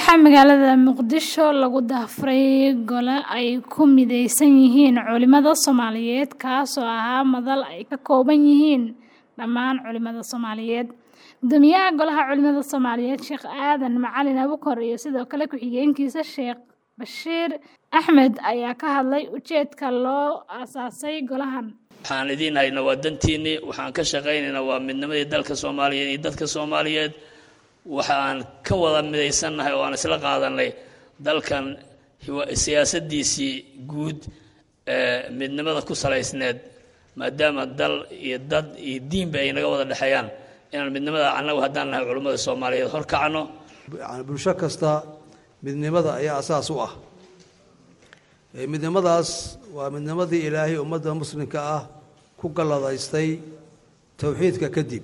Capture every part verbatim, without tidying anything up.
waxaa magaalada Muqdisho lagu daahfuray gole ay ku mideysan yihiin culimada Soomaaliyeed kaas oo ahaa madal ay ka kooban yihiin dhammaan culimada Soomaaliyeed. Gudoomiyaha golaha culimada Soomaaliyeed Sheekh Aadan Macalin Abuukar iyo sidoo kale ku-xigeenkiisa Sheekh Bashiir Axmed ayaa ka hadlay ujeedka loo aasaasay golahan. waxaan idin haynaa waa dantiini waxaan ka shaqeynaynaa waa midnimadii dalka Soomaaliyeed iyo dadka Soomaaliyeed waxaan ka wada mideysanahay oo aan isla qaadanay dalkan siyaasadiisii guud ee midnimada ku saleysneed maadaama dal iyo dad iyo diinba ay naga wada dhaxayaan inaan midnimada anagu haddaan nahay culimada Soomaaliyeed hor kacno yani bulsho kasta midnimada ayaa asaas u ah ee midnimadaas waa midnimadii Ilaahay ummadda muslimka ah ku galladaystay tawxiidka kadib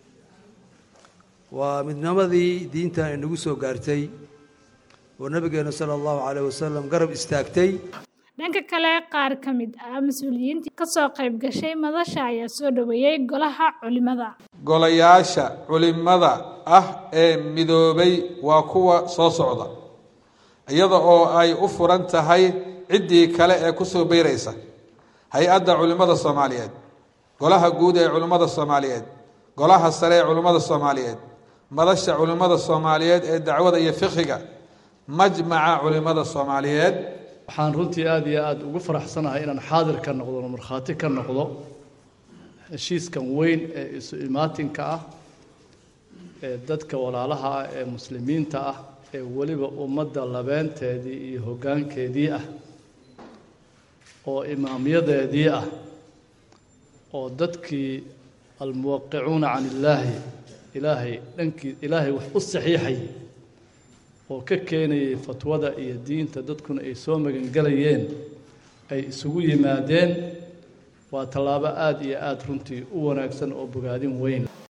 waa midnimadii diinta ay nagu soo gaartay oo nabigeena sallallahu alayhi wasallam garab istaagtay. dhanka kale qaar ka mid ah mas'uuliyiinta ka soo qayb gashay madasha ayaa soo dhaweeyay golaha culimada. golayaasha culimada ah ee midoobay waa kuwa soo socda iyada oo ay u furan tahay ciddii kale ee ku soo beeraysa hay-adda culimada Soomaaliyeed golaha guud ee culimada Soomaaliyeed golaha sare ee culimada Soomaaliyeed madasha culimada Soomaaliyeed ee dacwada iyo fiqiga majmaca culimada Soomaaliyeed. waxaan runtii aad iyo aad ugu faraxsanahay inaan xaadir ka noqdo markhaati ka noqdo heshiiskan weyn ee isu imaatinka ah ee dadka walaalaha ah ee muslimiinta ah ee waliba ummadda labeenteedii iyo hoggaankeedii ah oo imaamyadeedii ah oo dadkii almuwaqicuuna can illaahi ilaahay dhankii ilaahay wax u saxiixay oo ka keenayay fatwada iyo diinta dadkuna ay soo magangalayeen ay isugu yimaadeen waa tallaabo aad iyo aad runtii u wanaagsan oo bogaadin weyn.